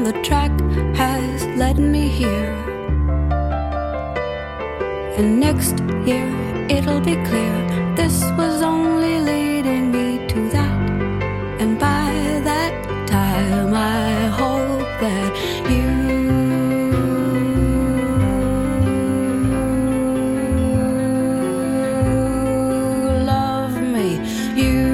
the track has led me here. And next year it'll be clear this was only leading me to that. And by that time I hope that you love me. You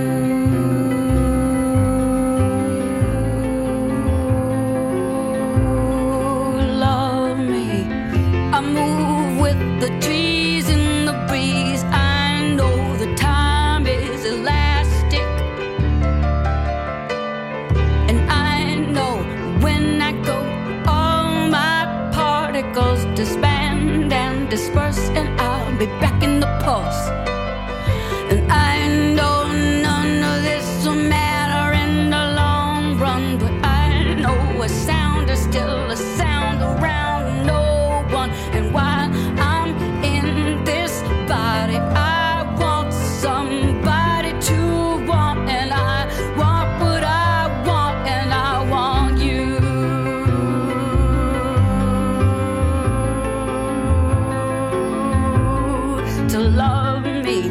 love me. I move with the trees in the breeze. I know the time is elastic, and I know when I go, all my particles disband and disperse, and I'll be back in the pulse. And I know none of this will matter in the long run, but I know a sound is still a sound around no one. And while I'm in this body, I want somebody to want, and I want what I want, and I want you to love me.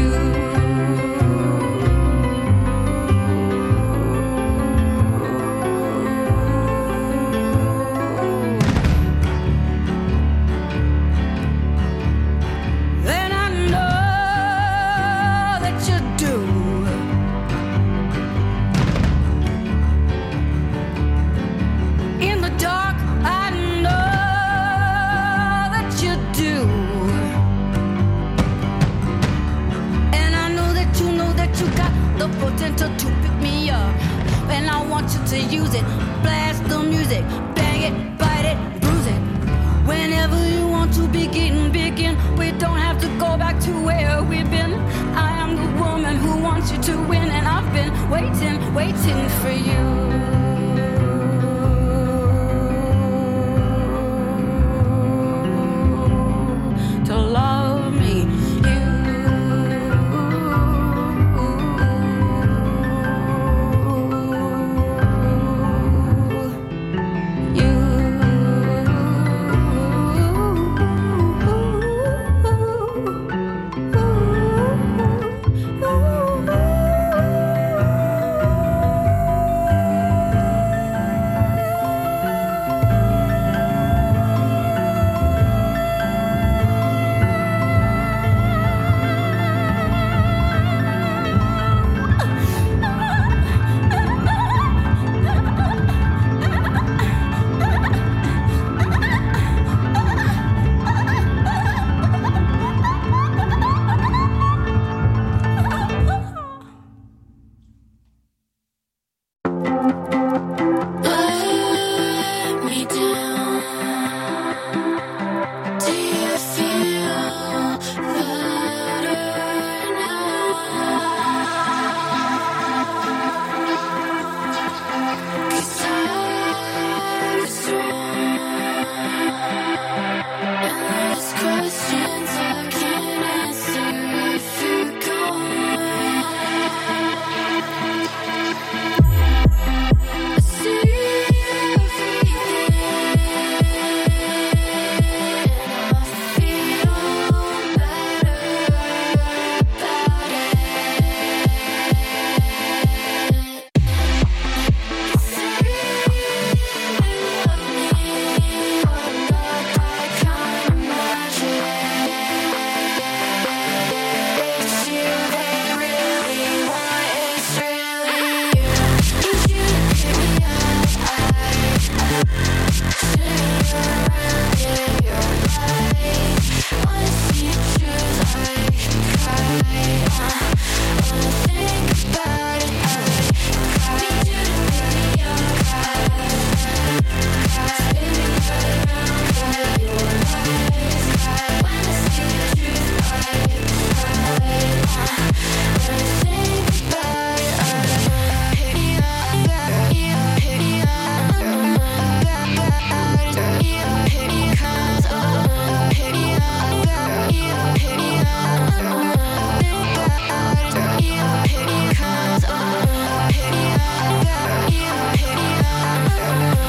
Then I know that you do. In the dark, I know that you do. And I know that you got the potential to pick me up. And I want you to use it. Blast the music, bang it, bite it, bruise it. Whenever you want to begin. We don't have to go back to where we've been. I am the woman who wants you to win, and I've been waiting for you to love me. Yeah.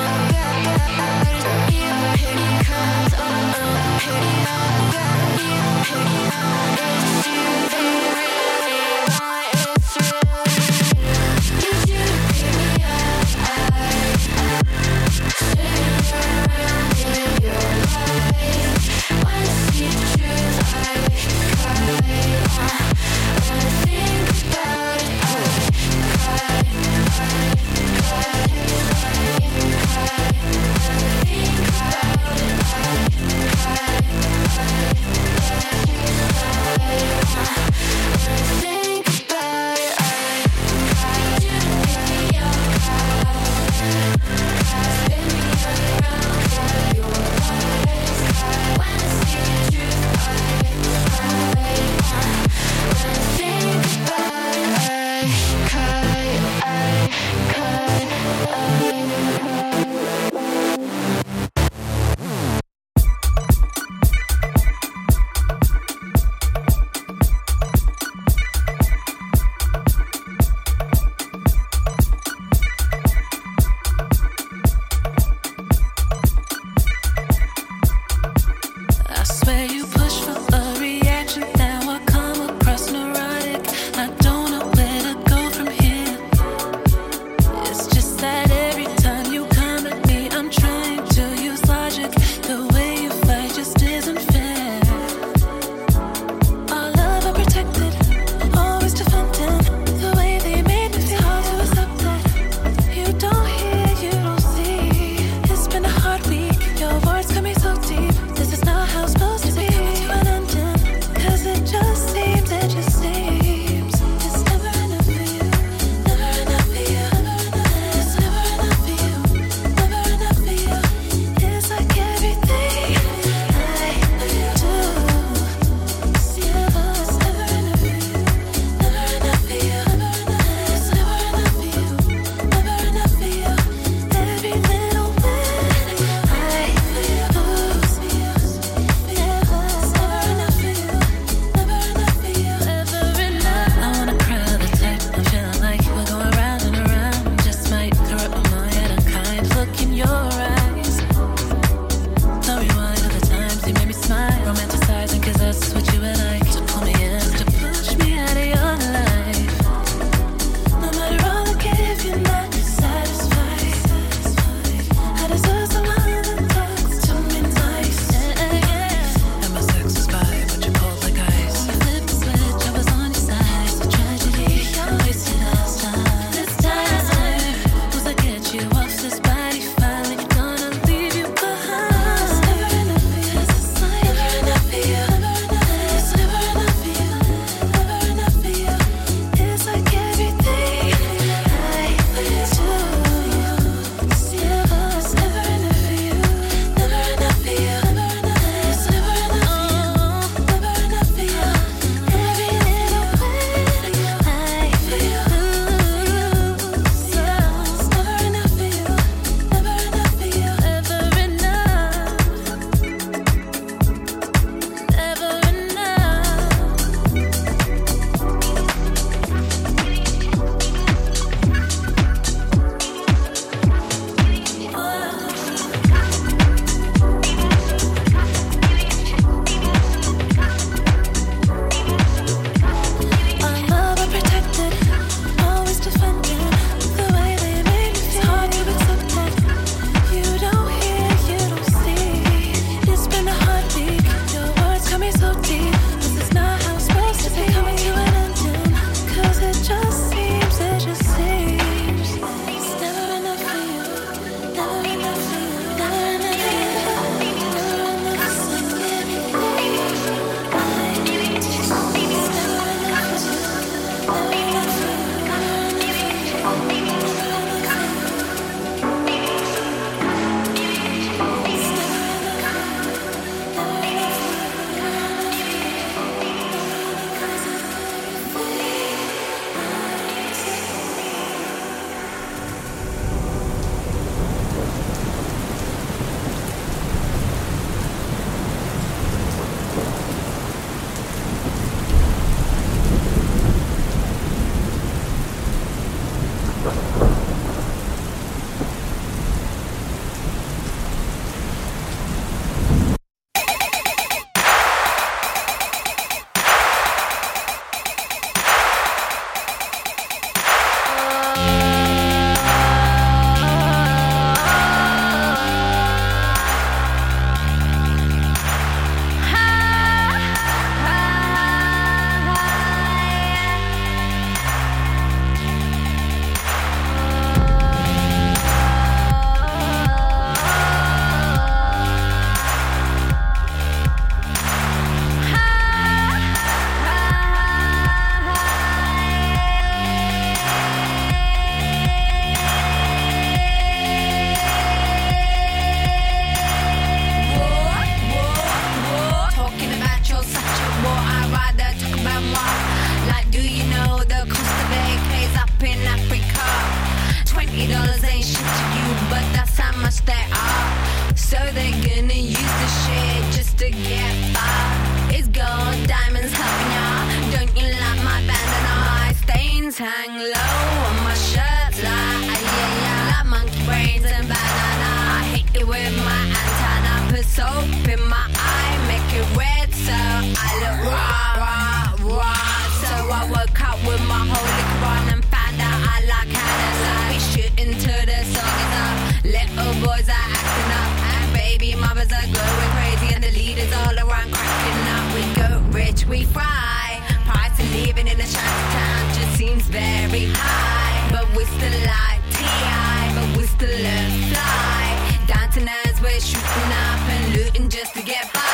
tang low on my shirt like like monkey brains and banana. I hit it with my antenna, put soap in my eye, make it red so I look raw, raw, raw. So I woke up with my holy Quran and found out I like Hannah. We shooting to the song is up, little boys are acting up, and baby mothers are going crazy, and the leaders all around cracking up. We go rich, we fry. Price of living in a shanty town just seems very high, but we still like T.I., but we still learn fly. Downtown as we're shooting up and looting just to get by.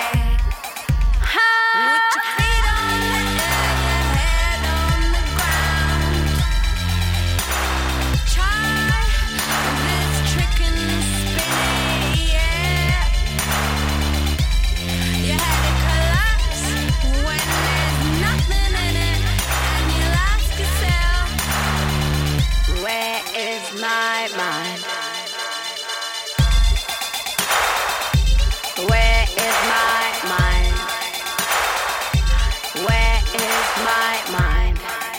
With your feet on the air, your head on the ground. Try this trick and spin it, yeah. Your head it collapse when there's nothing in it, and you'll ask yourself, where is my mind? Where is my mind? Where is my mind?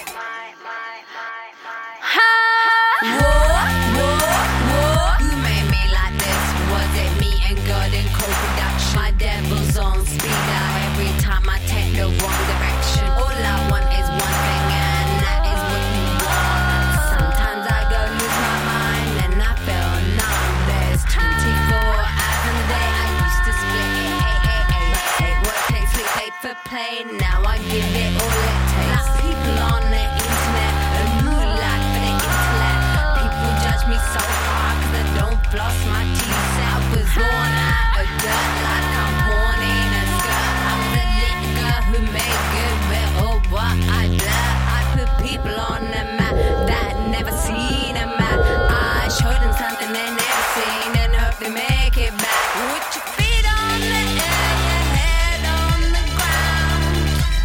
Who made me like this? Was it me and God in co-production? My devil's on speed out every time I take the wrong direction. All I want is one thing, and that is what you want. Sometimes I go lose my mind and I feel numb. There's 24 hours in the day. I used to split it 8, 8, 8. Take what takes, sleep, take for play. Now I give it all it takes. Like people on the internet, a new life for the intellect. People judge me so hard 'cause I don't floss my teeth. I was born out of dirt like I'm born in a skirt. I was a little girl who made good with all what I did. I put people on the map that never seen a map. I showed them something they never seen and hope they make it back. With your feet on the air, your head on the ground.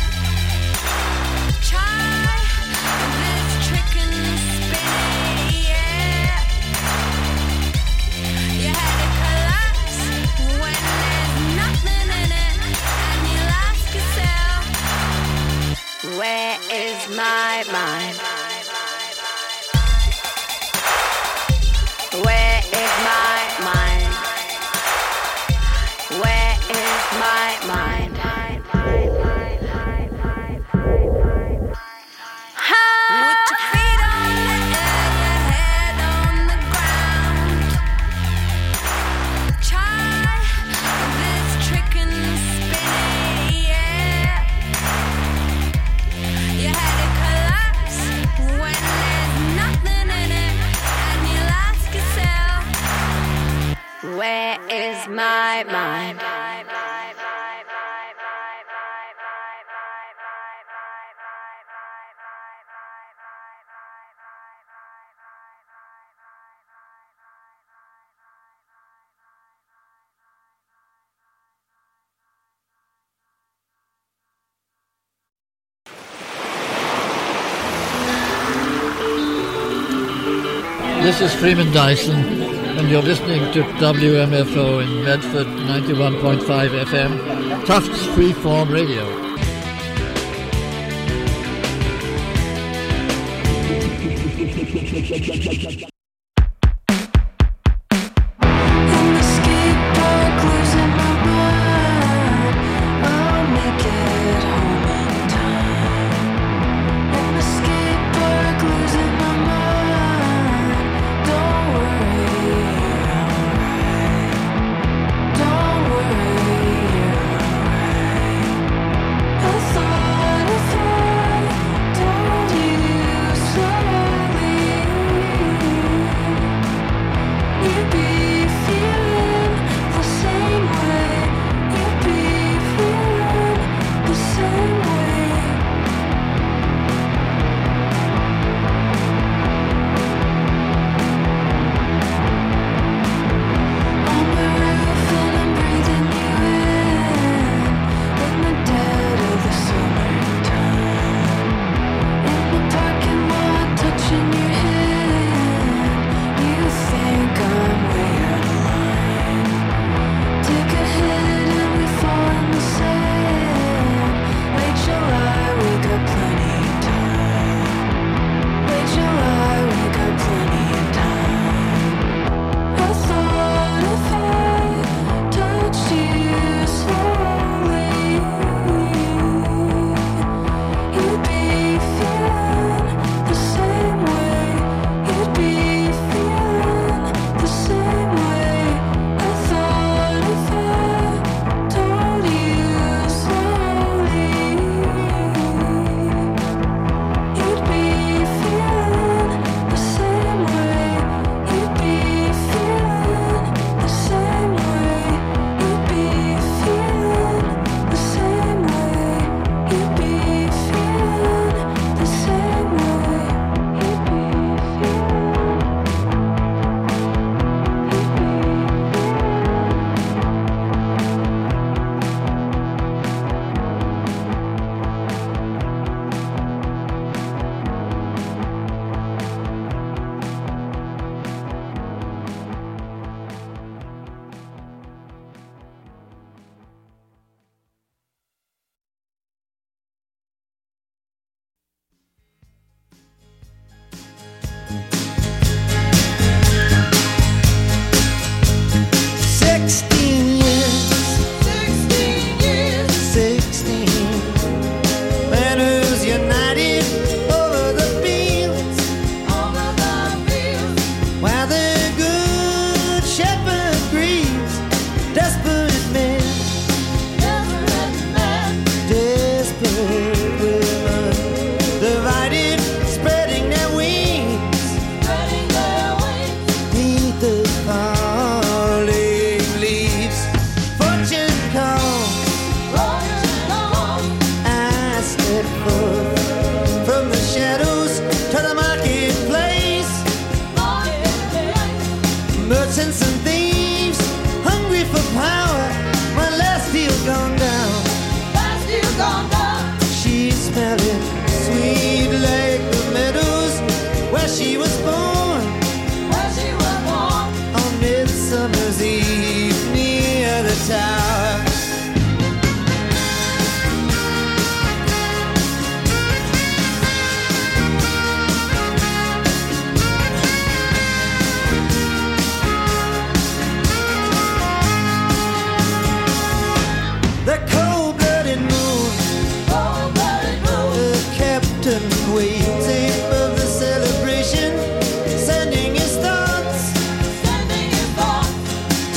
Try this trick and spin it, yeah. Your head it collapse when there's nothing in it, and you'll ask yourself, where is my mind? Where is my mind? Where is my mind? With your feet on the air, your head on the ground. Try this trick and spin it, yeah. Your head it collapse when there's nothing in it, and you'll ask yourself, where is my mind? This is Freeman Dyson, and you're listening to WMFO in Medford 91.5 FM, Tufts Freeform Radio. Told you slowly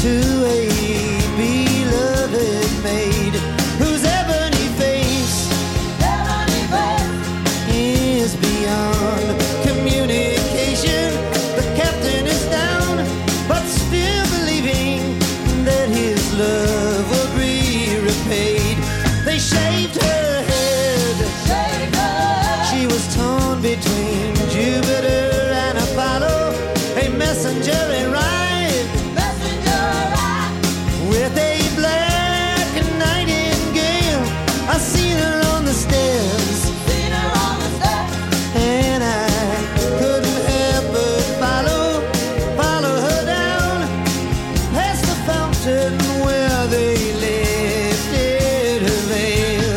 to a beloved maid whose ebony face is beyond communication. The captain is down, but still believing that his love will be repaid. They shaved her head. She was torn between Jupiter and Apollo, a messenger in ride, with a black nightingale. I seen her on the stairs, and I couldn't help but follow her down past the fountain where they lifted her veil.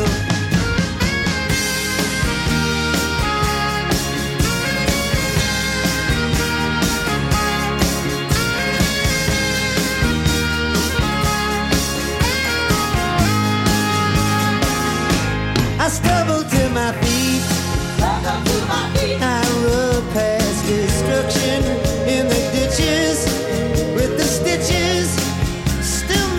I stumbled to my feet. I rode past destruction in the ditches with the stitches still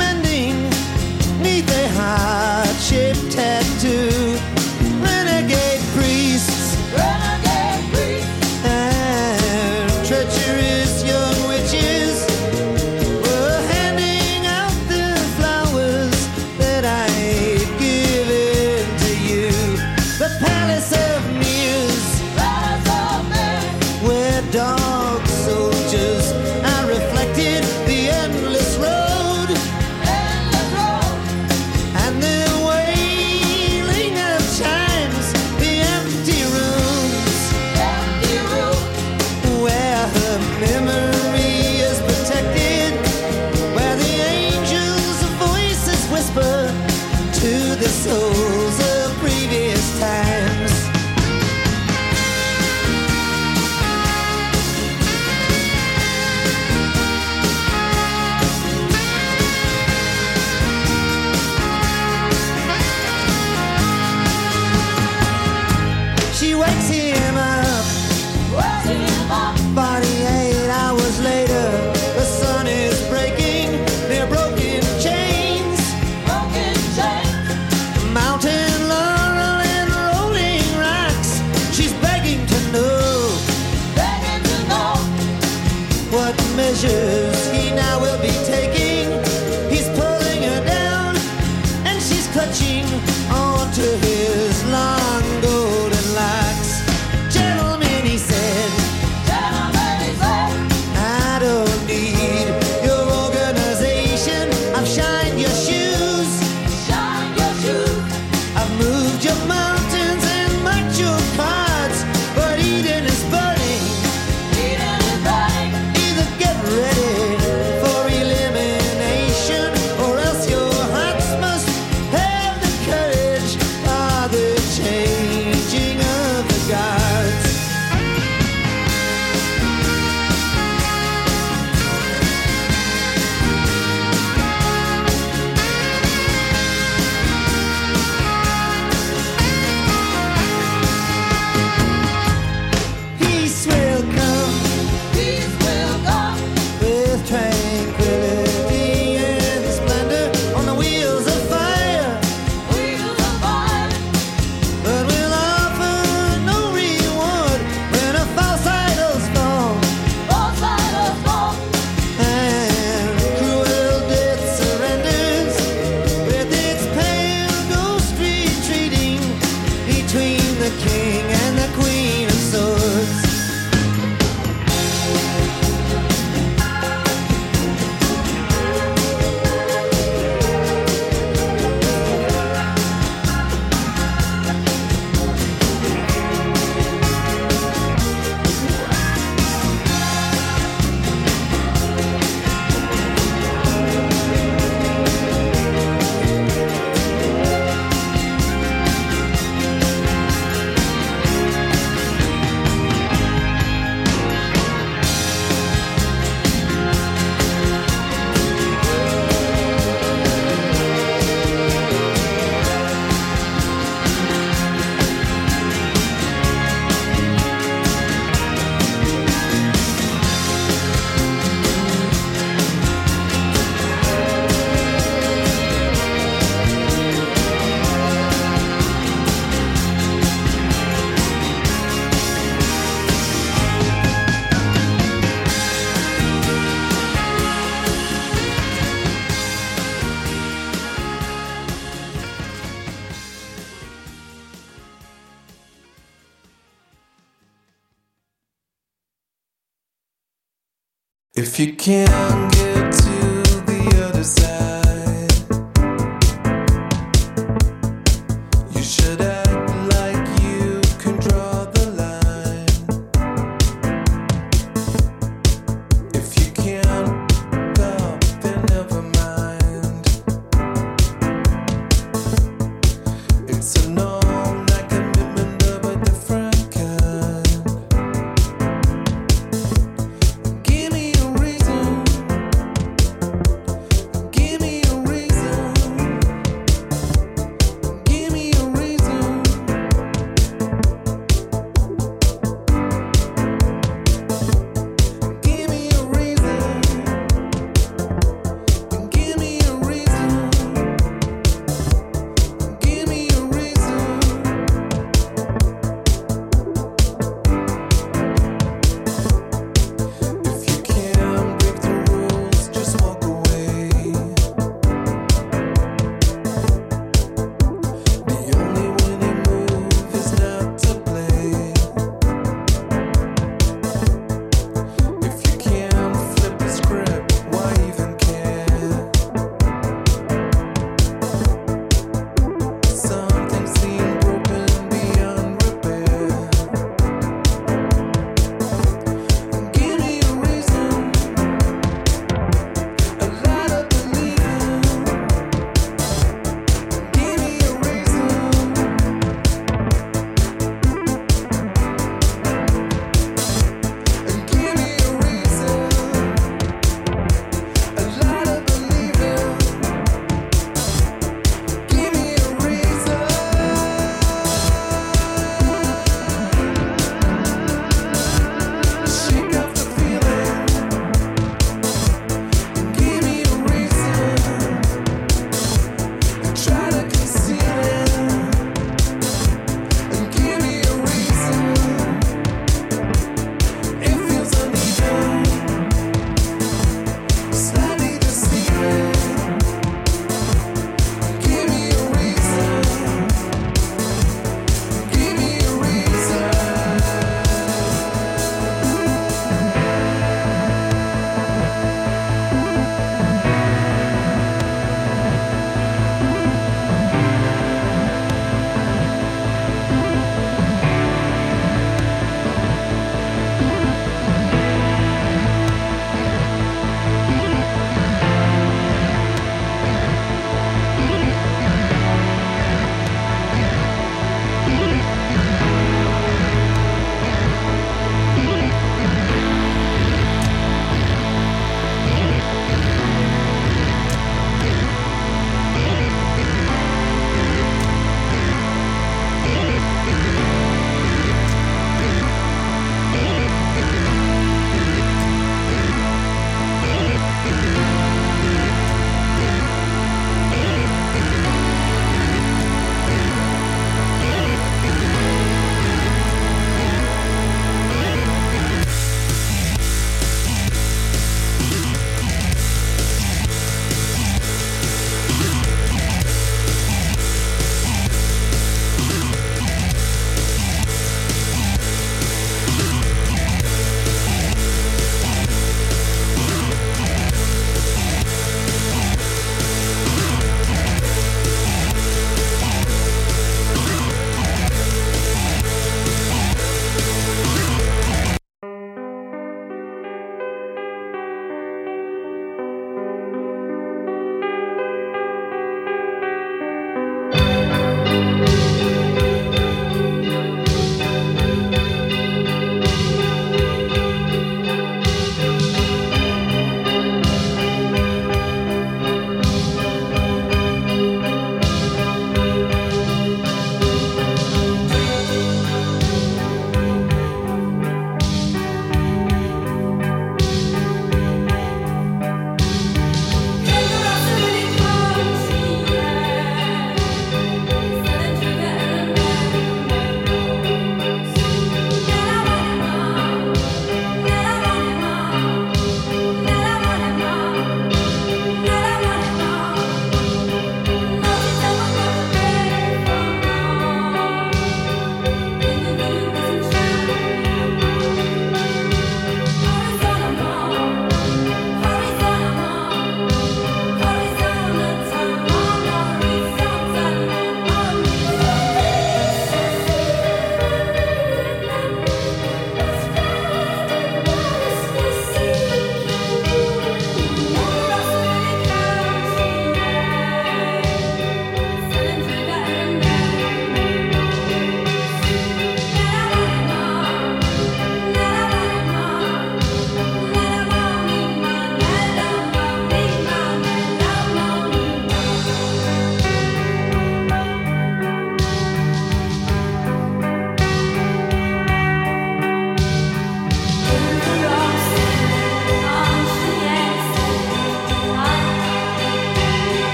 If you can't get to the other side, you should act like you can draw the line. If you can't stop, then never mind. It's a non-like commitment of a different kind. Give me a reason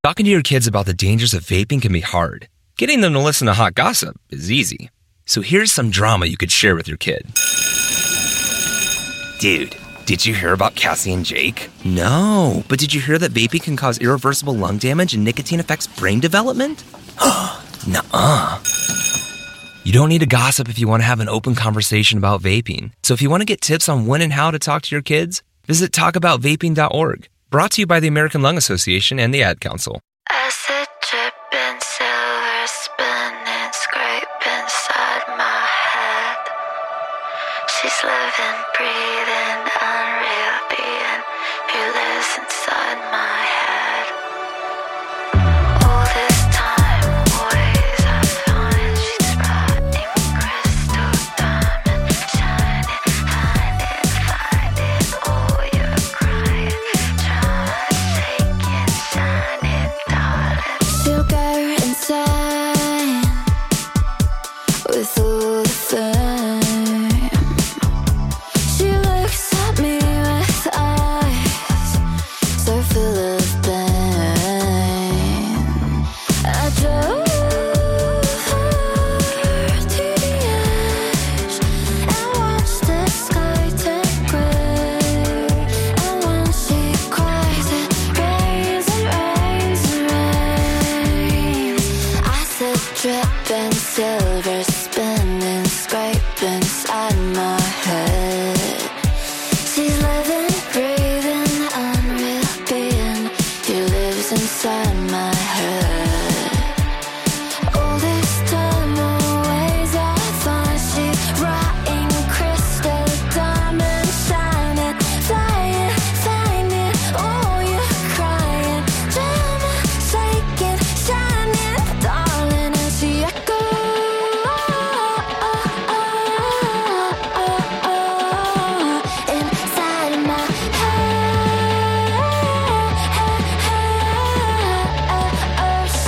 Talking to your kids about the dangers of vaping can be hard. Getting them to listen to hot gossip is easy. So here's some drama you could share with your kid. Dude, did you hear about Cassie and Jake? No, but did you hear that vaping can cause irreversible lung damage and nicotine affects brain development? Nuh-uh. You don't need to gossip if you want to have an open conversation about vaping. So if you want to get tips on when and how to talk to your kids, visit talkaboutvaping.org. Brought to you by the American Lung Association and the Ad Council. Acid dripping, silver spinning, scrape inside my head. She's living, breathing, unreal being who lives inside my head. All this time, always I find she's writing crystal diamond, shining, finding, oh, you're crying, shaking, shining, darling. She'll go insane with all the fame. She looks at me with eyes so full of pain. I drove her to the edge and watched the sky turn grey. And when she cries, it rains and rains and rains. Acid dripping, silver spinning, scrape inside my head. She's living, breathing, unreal being who lives inside my head. All this time, always I find she's writing crystal diamond, shining, flying, finding, oh, you're crying, drama, shaking, shining, darling, and she echoes inside my head.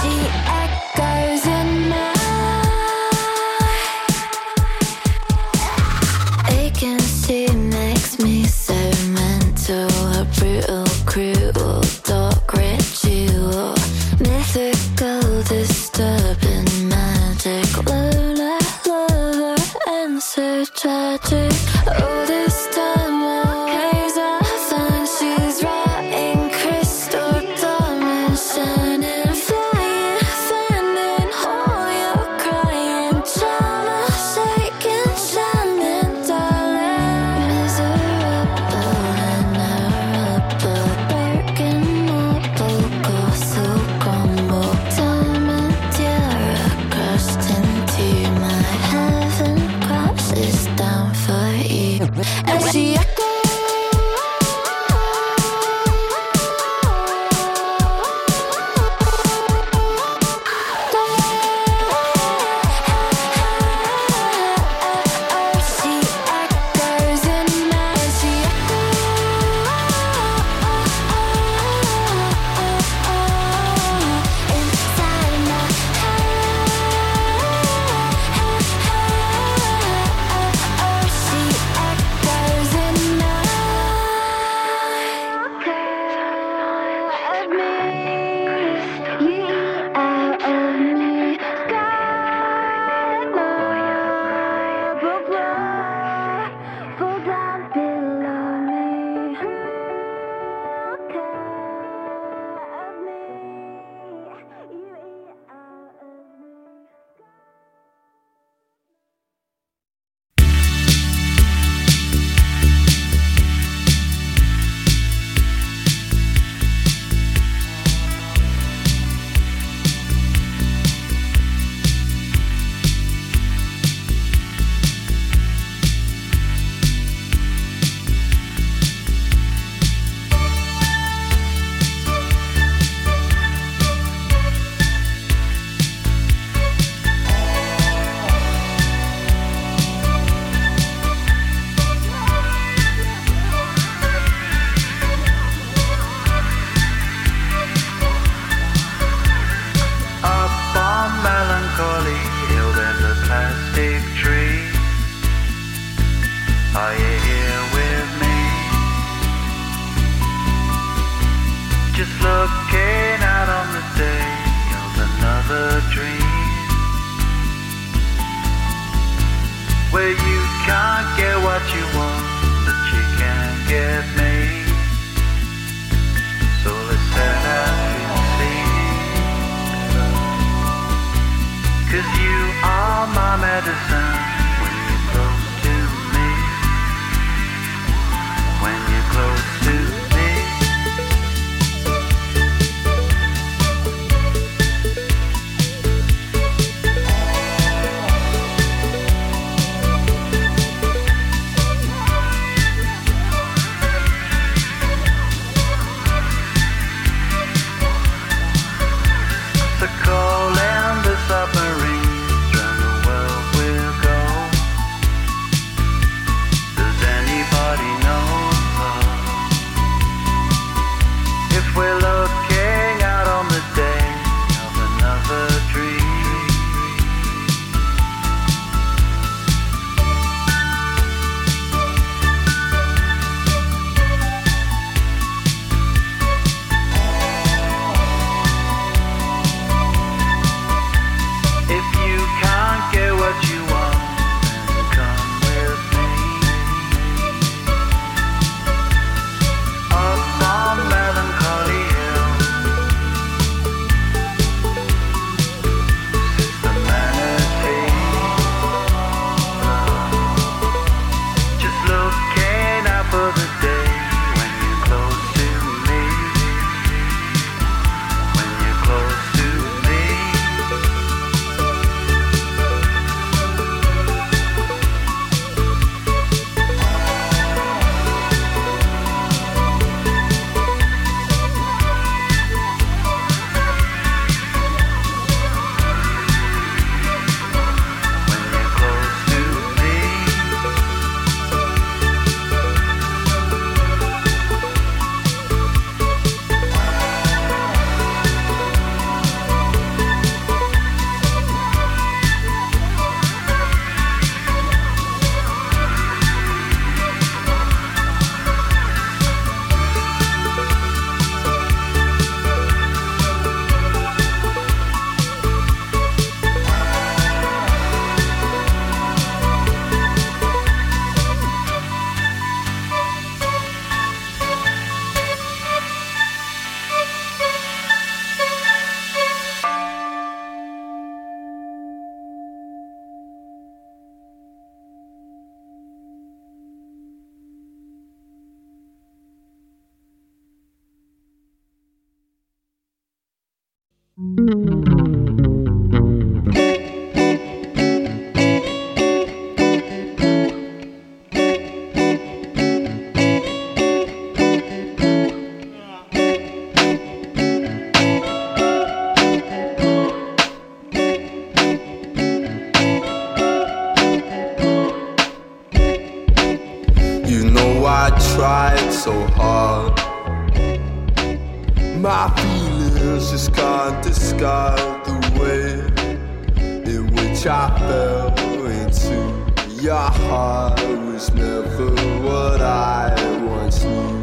words just can't describe the way in which I fell into your heart. Was never what I once knew.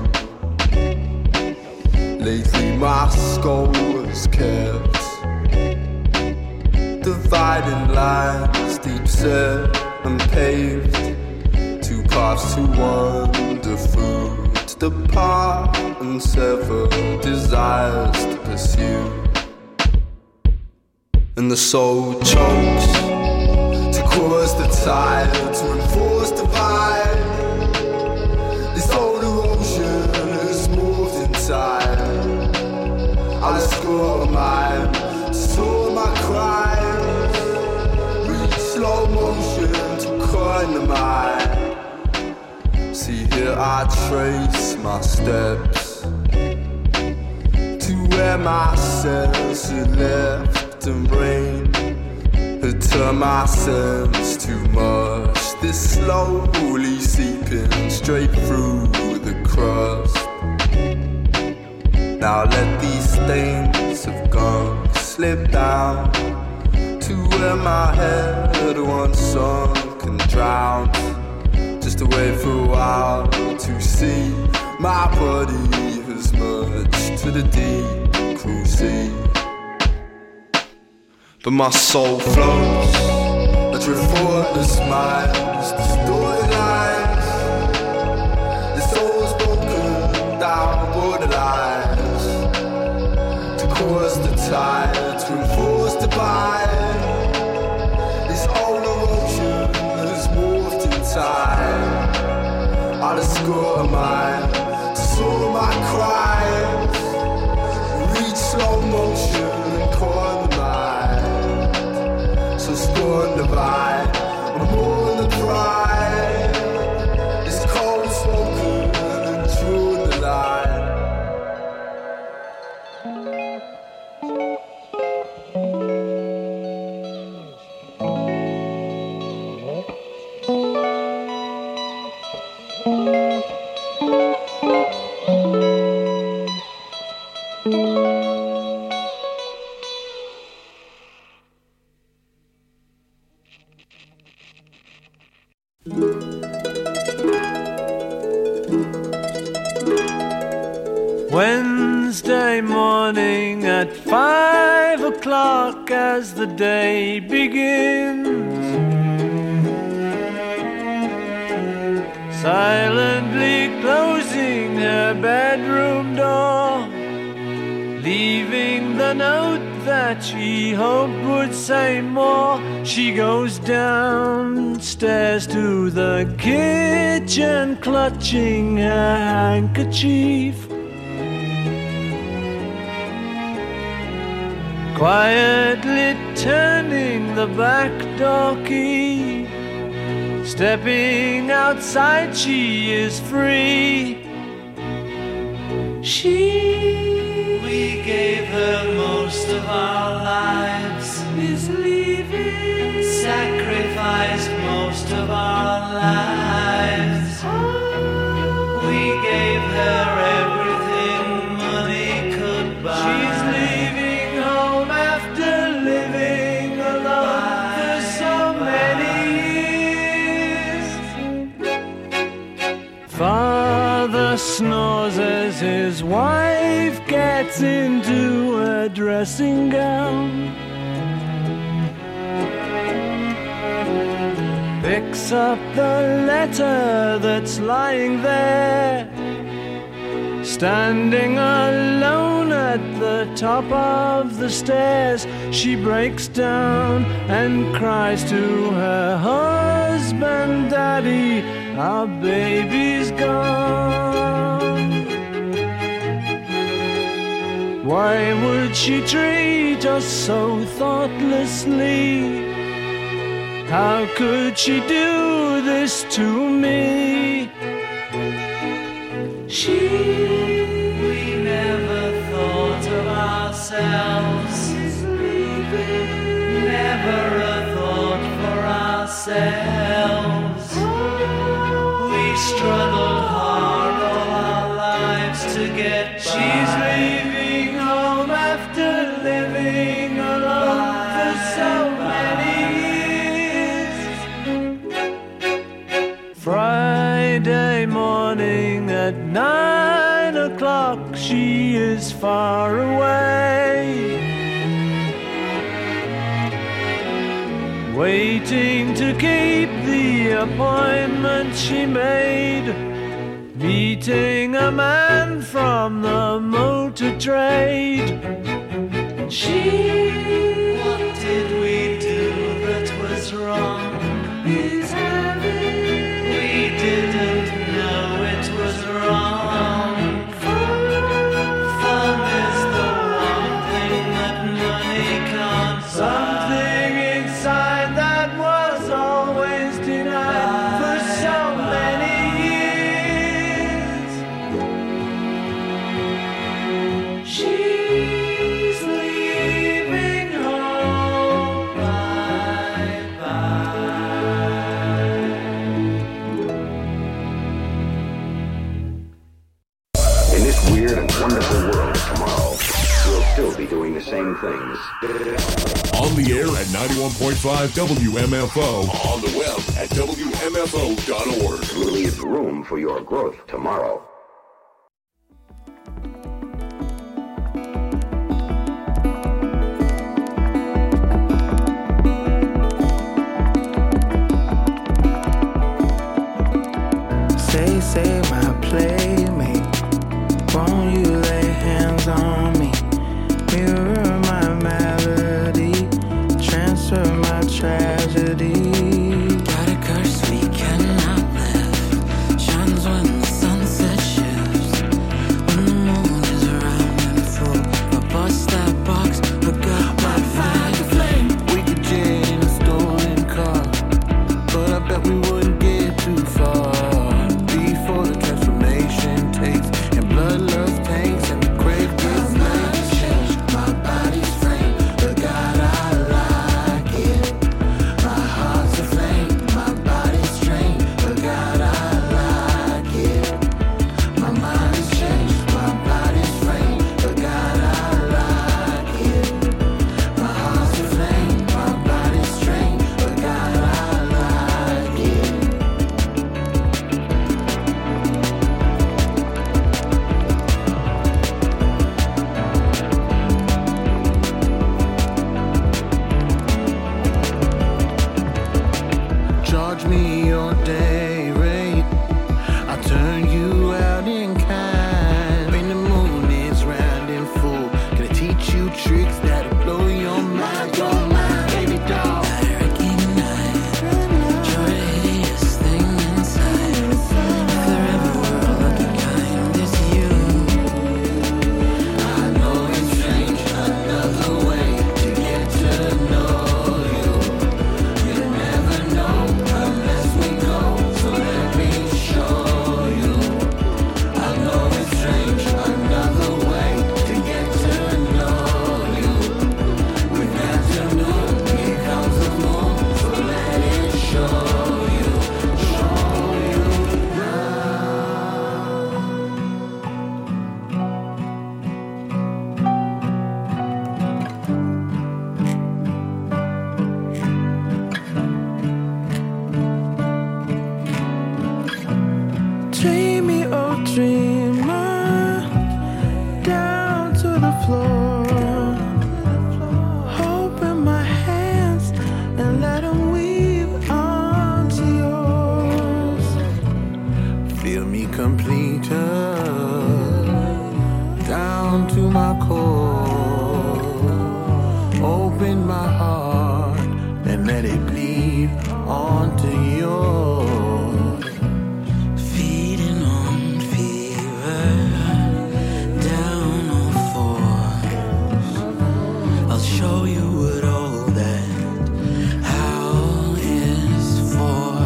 Lately my skull was kept dividing lines, deep set and paved. Two paths to wander through, to depart and sever desires to pursue. And the soul chokes to cause the tide to enforce divide. This old erosion is moved inside. I let go of mine, saw my cries, reach slow motion to coin the mind. See here I trace my steps to where my sense had left and rain had turned my sense to mush. This slowly seeping straight through the crust. Now let these stains of gunk slip down to where my head once sunk and drowned. Just to wait for a while to see my body has merged to the deep cruel sea. But my soul floats, I drift effortless minds, distorted lines. The soul's broken down borderlines to cause the tide to enforce the bind. This old erosion has morphed in time. I let go of mine to soar my cries, reach slow motion and corner the mind. So scorn the vine, I'm more the pride. It's cold spoken and drew the line. Wednesday morning at 5 o'clock as the day begins, silently closing her bedroom door, leaving the note that she hoped would say more. She goes downstairs to the kitchen, clutching her handkerchief, quietly turning the back door key. Stepping outside, she is free. We gave her most of our lives, is leaving. Sacrificed most of our lives. We gave her everything money could buy. She's leaving home after living alone for so many years. Father snores as his wife gets into a dressing gown, picks up the letter that's lying there. Standing alone at the top of the stairs, she breaks down and cries to her husband, "Daddy, our baby's gone." Why would she treat us so thoughtlessly? How could she do this to me? We never thought of ourselves, never a thought for ourselves. We struggled hard all our lives to get by. She's leaving home after she is far away, waiting to keep the appointment she made, meeting a man from the motor trade. She, what did we do that was wrong? He's having, we didn't know it was wrong. Fun is the one thing that money can't buy. Something inside that was always denied for so many years. She's leaving home, bye-bye. In this weird and wonderful world of tomorrow, we'll still be doing the same things. On the air at 91.5 WMFO. On the web at WMFO.org. We'll leave room for your growth tomorrow. Say, my playmate, won't you lay hands on me? Mirror my melody, transfer my tragedy. Got a curse we cannot lift, shines when the sunset shifts, when the moon is around and full. I bust that box, forgot that flame. We could jet in a stolen car, but I bet we wouldn't get too far. Before the transformation takes and bloodlust tanks and the grave gets laid. Change my body's frame, but God, I like it. My heart's aflame, my body's trained, but God, I like it. My mind is changed, my body's framed, but God, I like it. My heart's aflame, my body's trained, but God, I like it. Charge me your day rate, I'll turn you out in kind. When the moon is round and full, gonna teach you tricks that'll blow your mind, baby doll. I recognize you're a hideous thing inside. If there ever were a lucky kind, it's you. I know it's strange, another way to get to know you. You never know unless we go, so let me show you. I know it's strange, another way to get to know you. We've got to know, here comes the moon, so let it show you Dream me, oh dreamer, down to the floor. Open my hands and let them weave onto yours. Feel me complete, down to my core. Open my heart and let it bleed onto yours. Feeding on fever, down on fours. I'll show you what all that howl is for.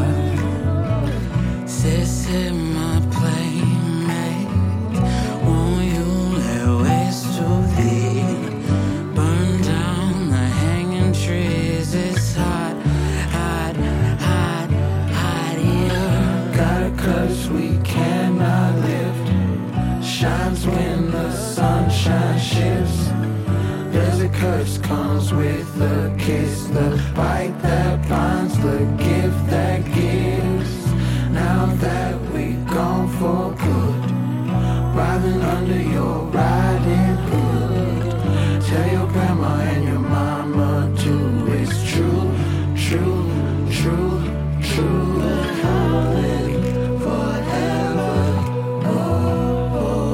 Sissy, my playmate, won't you lay waste to thee? Burn down the hanging trees, it's hot, hot, hot, hot here. Got a curse we cannot lift, shines when the sunshine shifts. There's a curse comes with the kiss, the bite that binds, the gift that gives. Now that we've gone for good, driving under your riding hood. Tell your grandma and your mama too. It's true, true, true, true. We're howling forever. Oh, oh.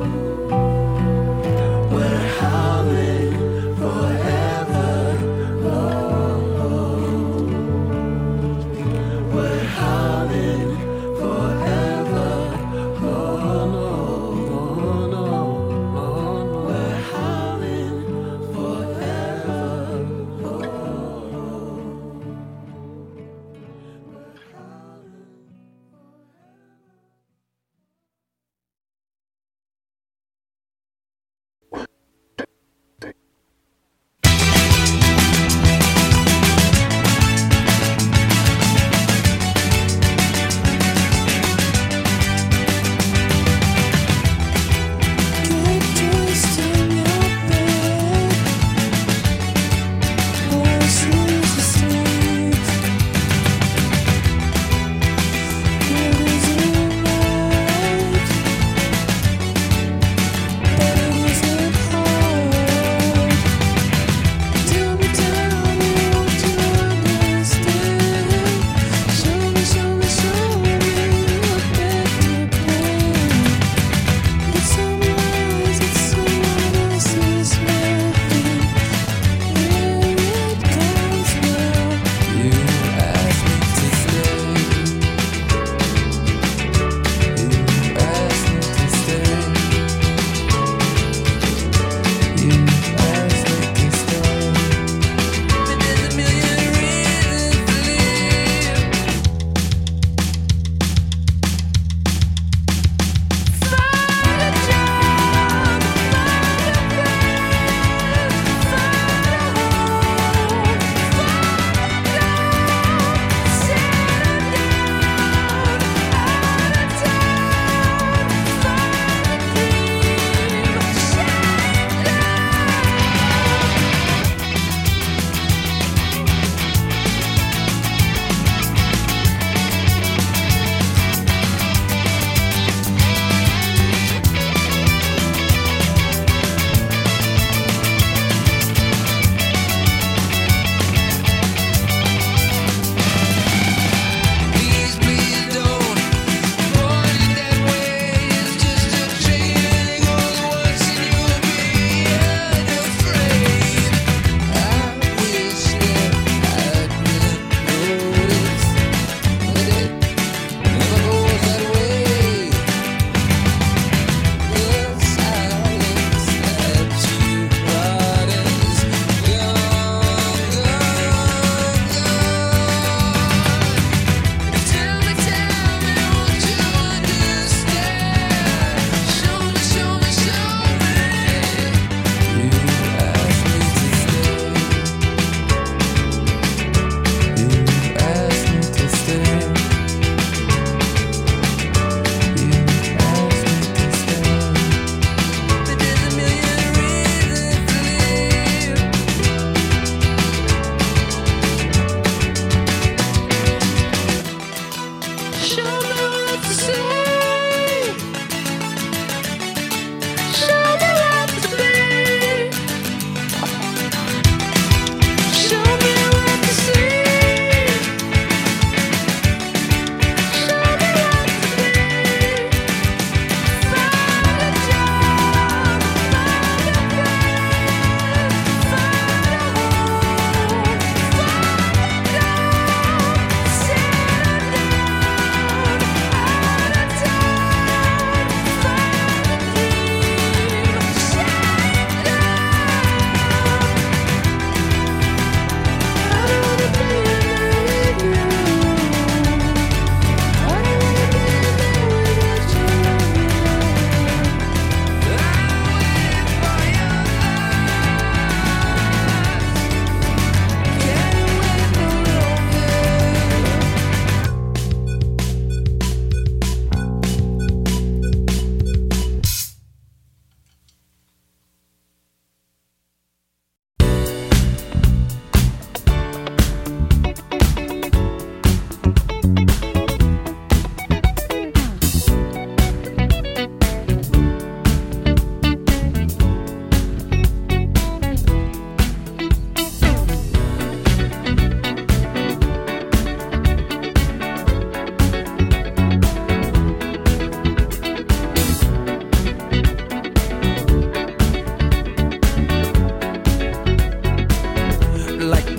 We're howling forever. Oh, oh. We're howling forever. Oh, no, oh, no, oh,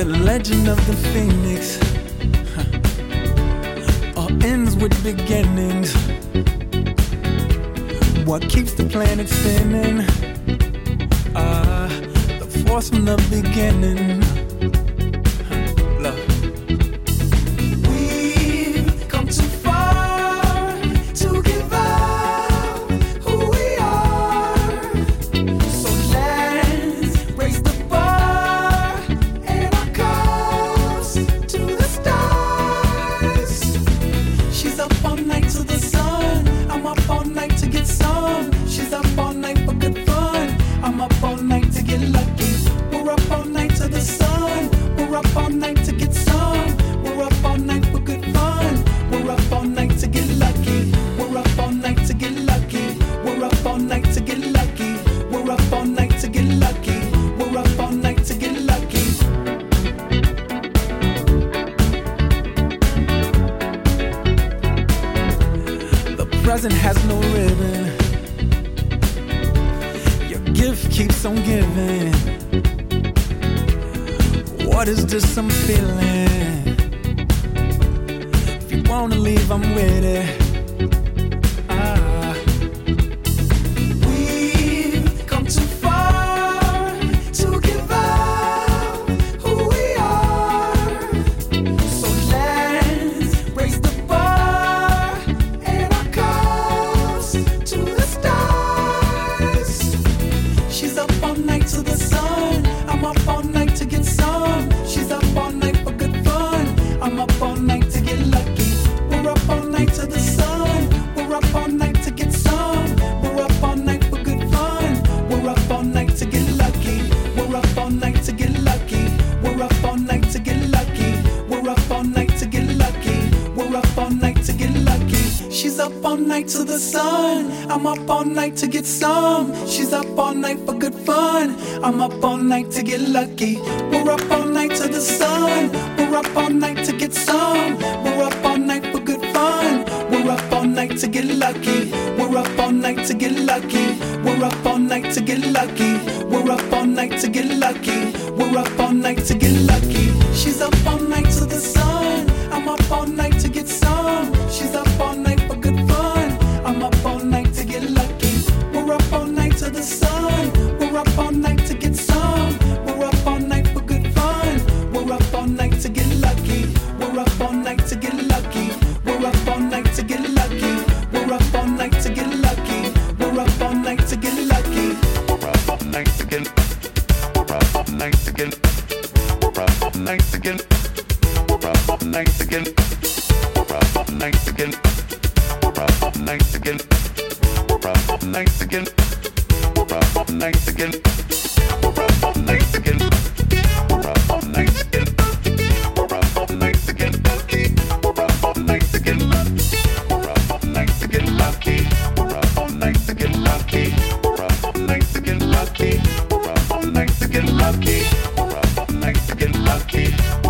the legend of the phoenix all ends with beginnings. What keeps the planet spinning? The force from the beginning. Love. We've come too far to give up who we are. So let's raise the bar and our cups to the stars. She's up all night to the sun. I'm up all night to get some. She's up all night for good fun. I'm up all night to get lucky. We're up all night to the sun. We're up all night to get some. We're up all night for good fun. We're up all night to get lucky. We're up all night to get lucky. We're up all night to get lucky. We're up all night to get lucky. We're up all night to get lucky. The present has no ribbon. Your gift keeps on giving. What is this I'm feeling? If you wanna leave, I'm with it. We've come too far to give up who we are. So let's raise the bar and our cups to the stars. She's up all night to the sun. I'm up all night to get some. She's up all night for good fun. I'm up all night to get lucky. We're up all night to the sun. We're up all night to get some. We're up all night for good fun. We're up all night to get lucky. We're up all night to get lucky. We're up all night to get lucky. We're up all night to get lucky. We're up all night to get lucky. She's up all night to the sun. I'm up all night to get some. She's up all night for good fun. I'm up all night to get lucky. We're up all night to the sun. We're up all night to get some. We're up all night for good fun. We're up all night to get lucky. We're up all night to get lucky. We're up all night to get lucky. We're up all night to get lucky. We're up all night to get lucky. She's up all night to the sun. I'm up all night to get some. She's up all night for good fun. I'm up all night to get lucky. We're up all night to the sun. We're up all night to get some. We're up all night for good fun. We're up all night to get lucky. We're up all night to get lucky. We're up all night to get lucky. We're up all night to get lucky. We're up all night to get lucky. We're up all night to get. We're up all night to get. We're up all night to get. We're up all night to get. We're up all night to get. We're up all night to get. We're up all night to get. We're up all night to get. We're up all night to get. We're up all night to get. We're up all night to get. We're up all night to get. We're up all night to get lucky. We're up all night to get lucky. We're up all night to get lucky. We're up all night to get lucky. We're up all night to get lucky.